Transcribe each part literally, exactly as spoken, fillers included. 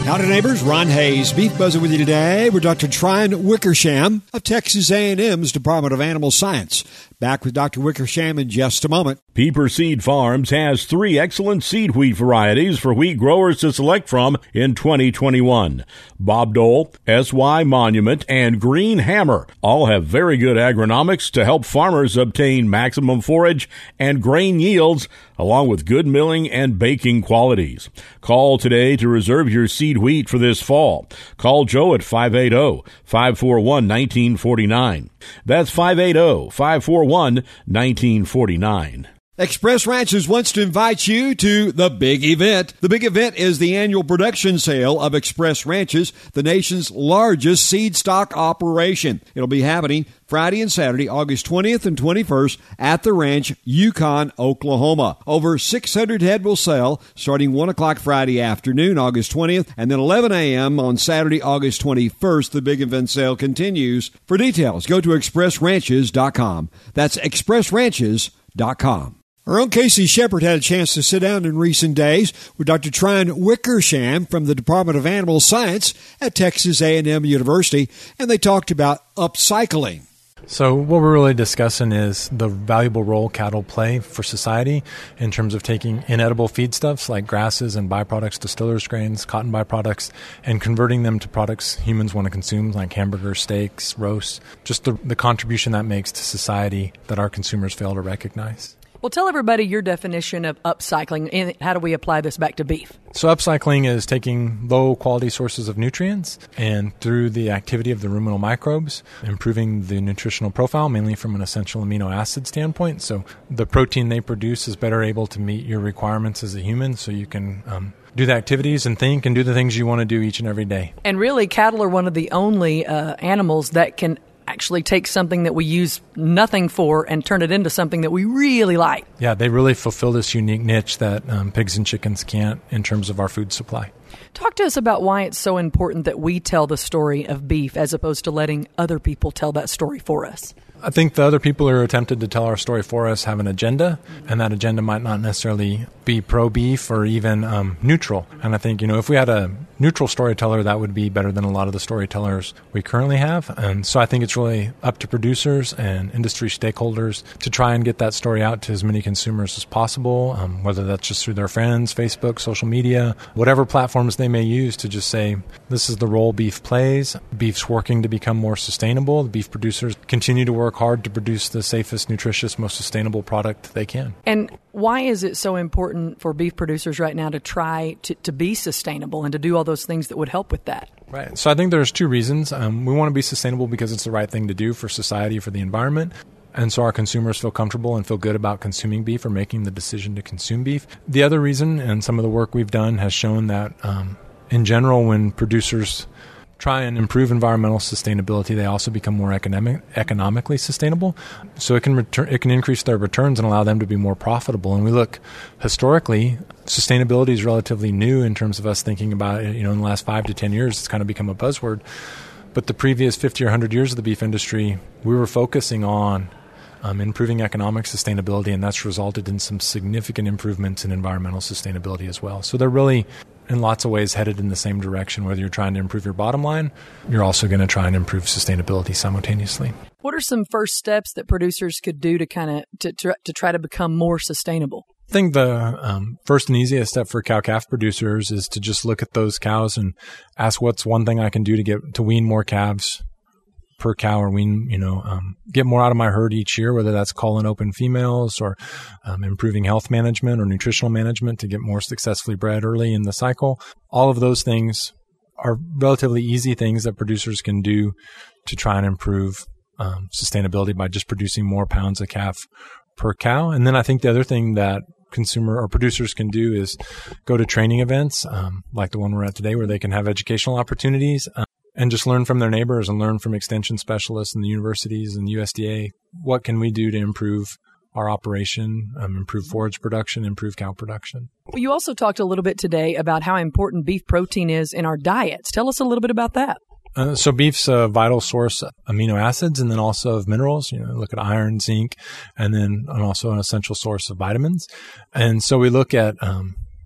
Howdy, neighbors. Ron Hayes, Beef Buzzer with you today. We're Doctor Tryon Wickersham of Texas A and M's Department of Animal Science. Back with Doctor Wickersham in just a moment. Pieper Seed Farms has three excellent seed wheat varieties for wheat growers to select from in twenty twenty-one. Bob Dole, S Y Monument, and Green Hammer all have very good agronomics to help farmers obtain maximum forage and grain yields, along with good milling and baking qualities. Call today to reserve your seed wheat for this fall. Call Joe at five eight zero, five four one, one nine four nine. That's five eight zero, five four one, one nine four nine. Express Ranches wants to invite you to the big event. The big event is the annual production sale of Express Ranches, the nation's largest seed stock operation. It'll be happening Friday and Saturday, August twentieth and twenty-first at the ranch, Yukon, Oklahoma. Over six hundred head will sell starting one o'clock Friday afternoon, August twentieth, and then eleven a.m. on Saturday, August twenty-first. The big event sale continues. For details, go to express ranches dot com. That's express ranches dot com. Our own Casey Shepard had a chance to sit down in recent days with Doctor Tryon Wickersham from the Department of Animal Science at Texas A and M University, and they talked about upcycling. So what we're really discussing is the valuable role cattle play for society in terms of taking inedible feedstuffs like grasses and byproducts, distillers grains, cotton byproducts, and converting them to products humans want to consume like hamburgers, steaks, roasts, just the, the contribution that makes to society that our consumers fail to recognize. Well, tell everybody your definition of upcycling and how do we apply this back to beef? So upcycling is taking low-quality sources of nutrients and through the activity of the ruminal microbes, improving the nutritional profile, mainly from an essential amino acid standpoint. So the protein they produce is better able to meet your requirements as a human so you can um, do the activities and think and do the things you want to do each and every day. And really, cattle are one of the only uh, animals that can actually take something that we use nothing for and turn it into something that we really like. Yeah, they really fulfill this unique niche that um, pigs and chickens can't in terms of our food supply. Talk to us about why it's so important that we tell the story of beef as opposed to letting other people tell that story for us. I think the other people who are attempted to tell our story for us have an agenda, and that agenda might not necessarily be pro-beef or even um, neutral. And I think, you know, if we had a neutral storyteller, that would be better than a lot of the storytellers we currently have. And so I think it's really up to producers and industry stakeholders to try and get that story out to as many consumers as possible, um, whether that's just through their friends, Facebook, social media, whatever platforms they may use to just say, this is the role beef plays. Beef's working to become more sustainable. The beef producers continue to work hard to produce the safest, nutritious, most sustainable product they can. And why is it so important for beef producers right now to try to, to be sustainable and to do all those things that would help with that? Right. So I think there's two reasons. Um, we want to be sustainable because it's the right thing to do for society, for the environment. And so our consumers feel comfortable and feel good about consuming beef or making the decision to consume beef. The other reason, and some of the work we've done has shown that um, in general, when producers try and improve environmental sustainability, they also become more economic, economically sustainable. So it can return, it can increase their returns and allow them to be more profitable. And we look historically, sustainability is relatively new in terms of us thinking about it. You know, in the last five to ten years, it's kind of become a buzzword. But the previous fifty or one hundred years of the beef industry, we were focusing on um, improving economic sustainability, and that's resulted in some significant improvements in environmental sustainability as well. So they're really, in lots of ways, headed in the same direction. Whether you're trying to improve your bottom line, you're also going to try and improve sustainability simultaneously. What are some first steps that producers could do to kind of to, to, to try to become more sustainable? I think the um, first and easiest step for cow-calf producers is to just look at those cows and ask what's one thing I can do to get to wean more calves per cow, or wean, you know, um, get more out of my herd each year, whether that's calling open females or um, improving health management or nutritional management to get more successfully bred early in the cycle. All of those things are relatively easy things that producers can do to try and improve um, sustainability by just producing more pounds of calf per cow. And then I think the other thing that consumer or producers can do is go to training events um, like the one we're at today, where they can have educational opportunities um, and just learn from their neighbors and learn from extension specialists in the universities and the U S D A. What can we do to improve our operation, um, improve forage production, improve cow production? Well, you also talked a little bit today about how important beef protein is in our diets. Tell us a little bit about that. Uh, so beef's a vital source of amino acids and then also of minerals. You know, look at iron, zinc, and then and also an essential source of vitamins. And so we look at um,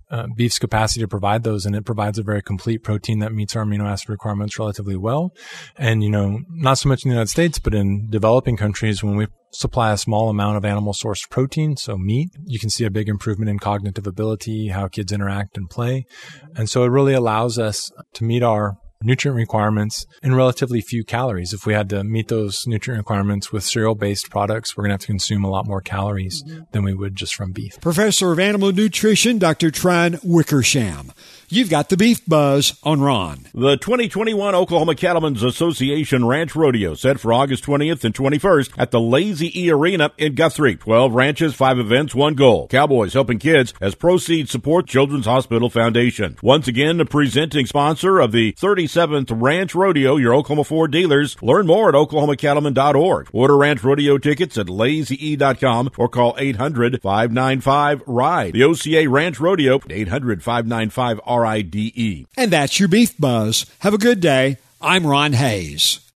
uh, beef's capacity to provide those, and it provides a very complete protein that meets our amino acid requirements relatively well. And, you know, not so much in the United States, but in developing countries, when we supply a small amount of animal sourced protein, so meat, you can see a big improvement in cognitive ability, how kids interact and play. And so it really allows us to meet our nutrient requirements in relatively few calories. If we had to meet those nutrient requirements with cereal-based products, we're going to have to consume a lot more calories mm-hmm. than we would just from beef. Professor of Animal Nutrition, Doctor Trine Wickersham. You've got the Beef Buzz on Ron. The twenty twenty-one Oklahoma Cattlemen's Association Ranch Rodeo set for August twentieth and twenty-first at the Lazy E Arena in Guthrie. twelve ranches, five events, one goal. Cowboys helping kids as proceeds support Children's Hospital Foundation. Once again, the presenting sponsor of the thirty-seventh Ranch Rodeo, your Oklahoma Ford dealers. Learn more at oklahoma cattlemen dot org. Order ranch rodeo tickets at lazy e dot com or call eight hundred, five nine five, RIDE. The O C A Ranch Rodeo, eight hundred, five nine five, R I D E. And that's your Beef Buzz. Have a good day. I'm Ron Hayes.